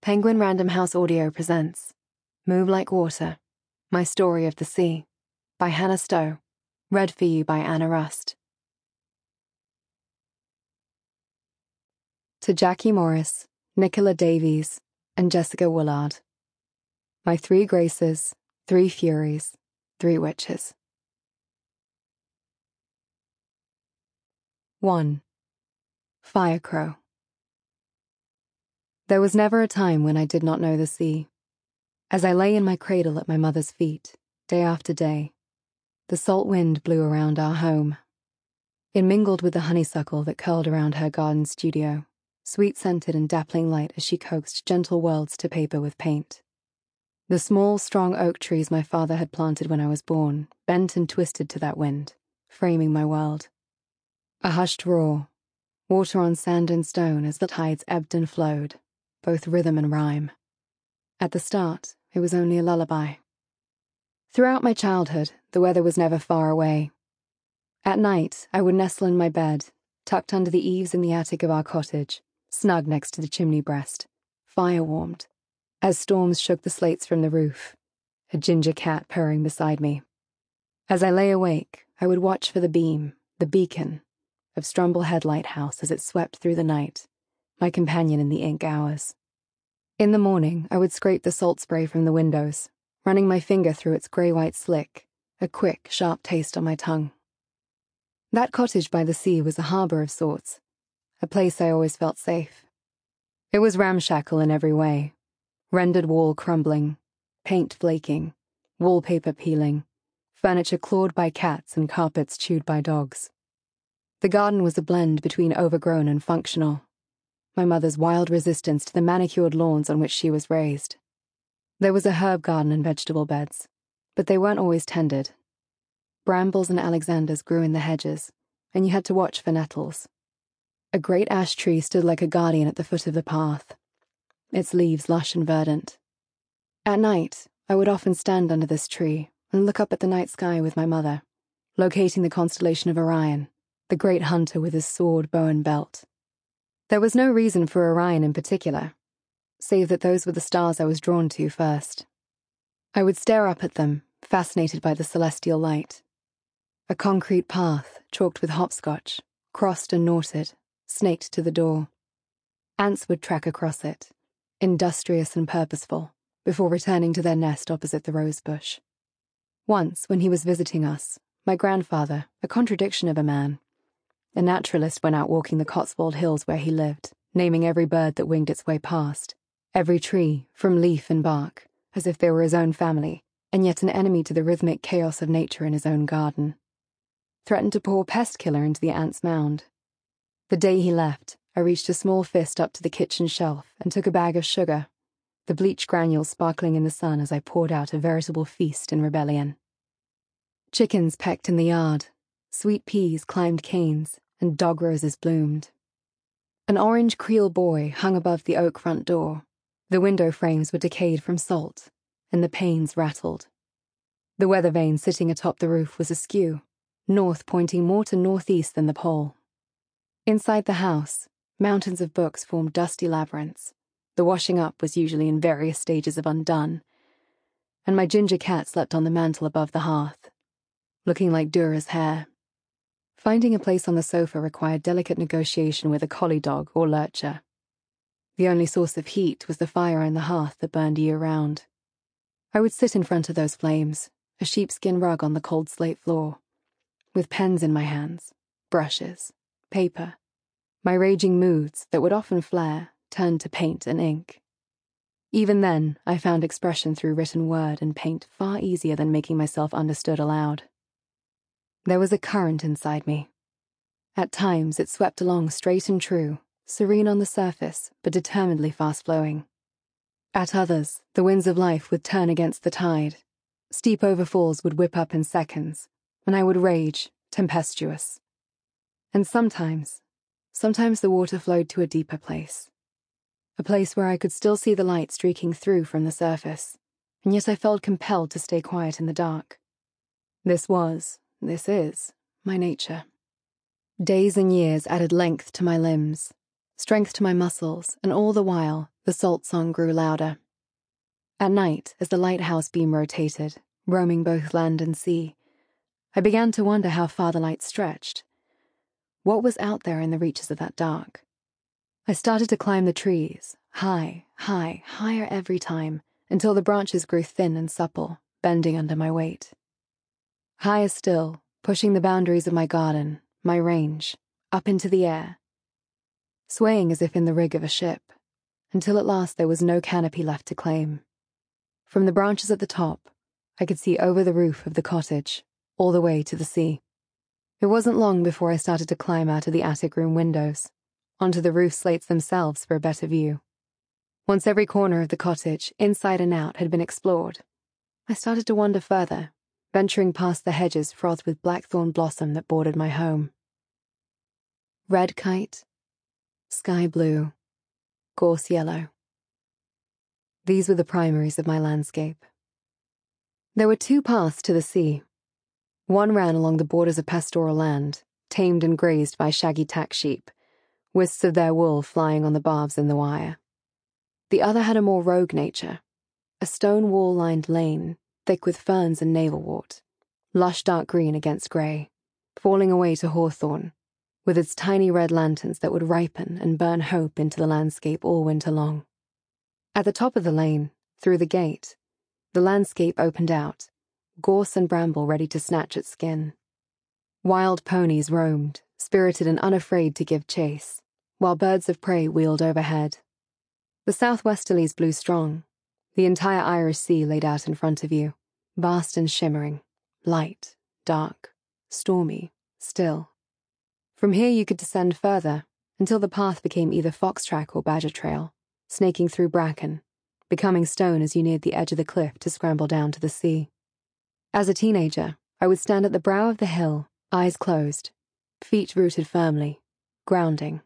Penguin Random House Audio presents Move Like Water, My Story of the Sea, by Hannah Stowe, read for you by Anna Rust. To Jackie Morris, Nicola Davies, and Jessica Woolard. My 3 Graces, 3 Furies, 3 Witches. 1. Firecrow. There was never a time when I did not know the sea. As I lay in my cradle at my mother's feet, day after day, the salt wind blew around our home. It mingled with the honeysuckle that curled around her garden studio, sweet-scented and dappling light as she coaxed gentle worlds to paper with paint. The small, strong oak trees my father had planted when I was born bent and twisted to that wind, framing my world. A hushed roar, water on sand and stone as the tides ebbed and flowed, both rhythm and rhyme. At the start, it was only a lullaby. Throughout my childhood, the weather was never far away. At night, I would nestle in my bed, tucked under the eaves in the attic of our cottage, snug next to the chimney breast, fire-warmed, as storms shook the slates from the roof, a ginger cat purring beside me. As I lay awake, I would watch for the beam, the beacon, of Strumble Head Lighthouse as it swept through the night, my companion in the ink hours. In the morning, I would scrape the salt spray from the windows, running my finger through its grey-white slick, a quick, sharp taste on my tongue. That cottage by the sea was a harbour of sorts, a place I always felt safe. It was ramshackle in every way, rendered wall crumbling, paint flaking, wallpaper peeling, furniture clawed by cats and carpets chewed by dogs. The garden was a blend between overgrown and functional, my mother's wild resistance to the manicured lawns on which she was raised. There was a herb garden and vegetable beds, but they weren't always tended. Brambles and alexanders grew in the hedges, and you had to watch for nettles. A great ash tree stood like a guardian at the foot of the path, its leaves lush and verdant. At night, I would often stand under this tree and look up at the night sky with my mother, locating the constellation of Orion, the great hunter with his sword, bow, and belt. There was no reason for Orion in particular, save that those were the stars I was drawn to first. I would stare up at them, fascinated by the celestial light. A concrete path, chalked with hopscotch, crossed and knotted, snaked to the door. Ants would track across it, industrious and purposeful, before returning to their nest opposite the rosebush. Once, when he was visiting us, my grandfather, a contradiction of a man, a naturalist, went out walking the Cotswold Hills where he lived, naming every bird that winged its way past, every tree, from leaf and bark, as if they were his own family, and yet an enemy to the rhythmic chaos of nature in his own garden. Threatened to pour pest killer into the ant's mound. The day he left, I reached a small fist up to the kitchen shelf and took a bag of sugar, the bleach granules sparkling in the sun as I poured out a veritable feast in rebellion. Chickens pecked in the yard, sweet peas climbed canes, and dog roses bloomed. An orange creel buoy hung above the oak front door. The window frames were decayed from salt, and the panes rattled. The weather vane sitting atop the roof was askew, north pointing more to northeast than the pole. Inside the house, mountains of books formed dusty labyrinths. The washing up was usually in various stages of undone, and my ginger cat slept on the mantel above the hearth, looking like Dura's hair. Finding a place on the sofa required delicate negotiation with a collie dog or lurcher. The only source of heat was the fire on the hearth that burned year-round. I would sit in front of those flames, a sheepskin rug on the cold slate floor, with pens in my hands, brushes, paper. My raging moods, that would often flare, turned to paint and ink. Even then, I found expression through written word and paint far easier than making myself understood aloud. There was a current inside me. At times, it swept along straight and true, serene on the surface, but determinedly fast-flowing. At others, the winds of life would turn against the tide. Steep overfalls would whip up in seconds, and I would rage, tempestuous. And sometimes the water flowed to a deeper place. A place where I could still see the light streaking through from the surface, and yet I felt compelled to stay quiet in the dark. This is, my nature. Days and years added length to my limbs, strength to my muscles, and all the while, the salt song grew louder. At night, as the lighthouse beam rotated, roaming both land and sea, I began to wonder how far the light stretched. What was out there in the reaches of that dark? I started to climb the trees, high, high, higher every time, until the branches grew thin and supple, bending under my weight. Higher still, pushing the boundaries of my garden, my range, up into the air, swaying as if in the rig of a ship, until at last there was no canopy left to claim. From the branches at the top, I could see over the roof of the cottage, all the way to the sea. It wasn't long before I started to climb out of the attic room windows, onto the roof slates themselves for a better view. Once every corner of the cottage, inside and out, had been explored, I started to wander further, venturing past the hedges frothed with blackthorn blossom that bordered my home. Red kite, sky blue, gorse yellow. These were the primaries of my landscape. There were 2 paths to the sea. One ran along the borders of pastoral land, tamed and grazed by shaggy tack sheep, wisps of their wool flying on the barbs in the wire. The other had a more rogue nature, a stone wall-lined lane, thick with ferns and navelwort, lush dark green against grey, falling away to hawthorn, with its tiny red lanterns that would ripen and burn hope into the landscape all winter long. At the top of the lane, through the gate, the landscape opened out, gorse and bramble ready to snatch at skin. Wild ponies roamed, spirited and unafraid to give chase, while birds of prey wheeled overhead. The southwesterlies blew strong. The entire Irish Sea laid out in front of you, vast and shimmering, light, dark, stormy, still. From here you could descend further, until the path became either fox track or badger trail, snaking through bracken, becoming stone as you neared the edge of the cliff to scramble down to the sea. As a teenager, I would stand at the brow of the hill, eyes closed, feet rooted firmly, grounding.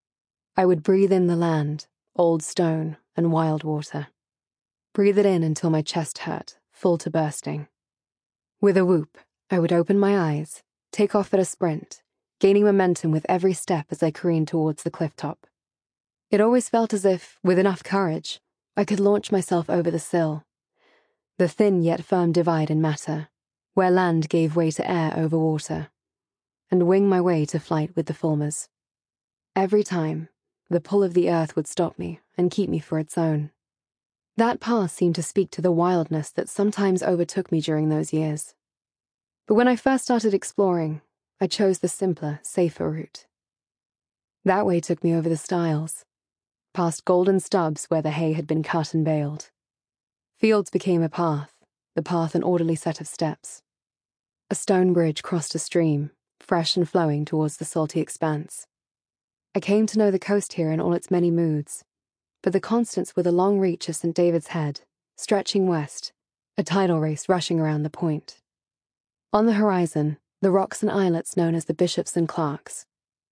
I would breathe in the land, old stone, and wild water. Breathe it in until my chest hurt, full to bursting. With a whoop, I would open my eyes, take off at a sprint, gaining momentum with every step as I careened towards the cliff top. It always felt as if, with enough courage, I could launch myself over the sill, the thin yet firm divide in matter, where land gave way to air over water, and wing my way to flight with the Fulmers. Every time, the pull of the earth would stop me and keep me for its own. That path seemed to speak to the wildness that sometimes overtook me during those years. But when I first started exploring, I chose the simpler, safer route. That way took me over the stiles, past golden stubs where the hay had been cut and baled. Fields became a path, the path an orderly set of steps. A stone bridge crossed a stream, fresh and flowing towards the salty expanse. I came to know the coast here in all its many moods, but the constants were the long reach of St. David's Head, stretching west, a tidal race rushing around the point. On the horizon, the rocks and islets known as the Bishops and Clarks.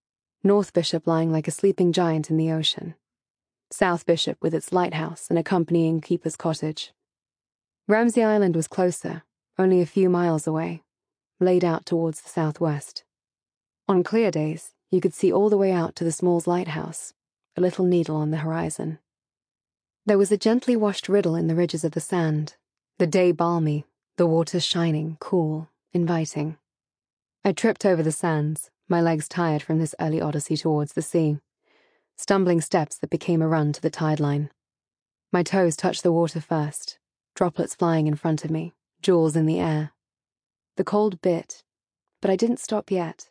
North Bishop lying like a sleeping giant in the ocean. South Bishop with its lighthouse and accompanying keeper's cottage. Ramsay Island was closer, only a few miles away, laid out towards the southwest. On clear days, you could see all the way out to the Smalls Lighthouse, a little needle on the horizon. There was a gently washed riddle in the ridges of the sand, the day balmy, the water shining, cool, inviting. I tripped over the sands, my legs tired from this early odyssey towards the sea, stumbling steps that became a run to the tide line. My toes touched the water first, droplets flying in front of me, jewels in the air. The cold bit, but I didn't stop yet.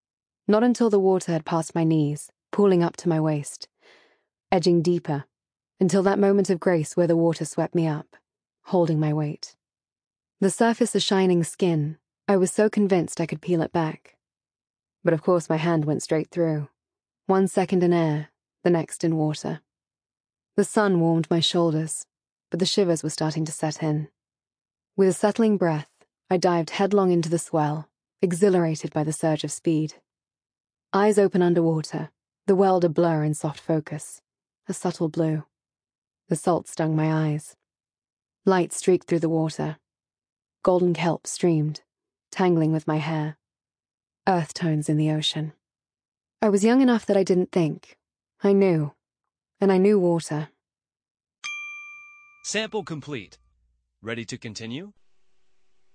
Not until the water had passed my knees, pooling up to my waist, edging deeper, until that moment of grace where the water swept me up, holding my weight. The surface a shining skin, I was so convinced I could peel it back. But of course my hand went straight through, 1 second in air, the next in water. The sun warmed my shoulders, but the shivers were starting to set in. With a settling breath, I dived headlong into the swell, exhilarated by the surge of speed. Eyes open underwater, the world a blur in soft focus, a subtle blue. The salt stung my eyes. Light streaked through the water. Golden kelp streamed, tangling with my hair. Earth tones in the ocean. I was young enough that I didn't think. I knew. And I knew water. Sample complete. Ready to continue?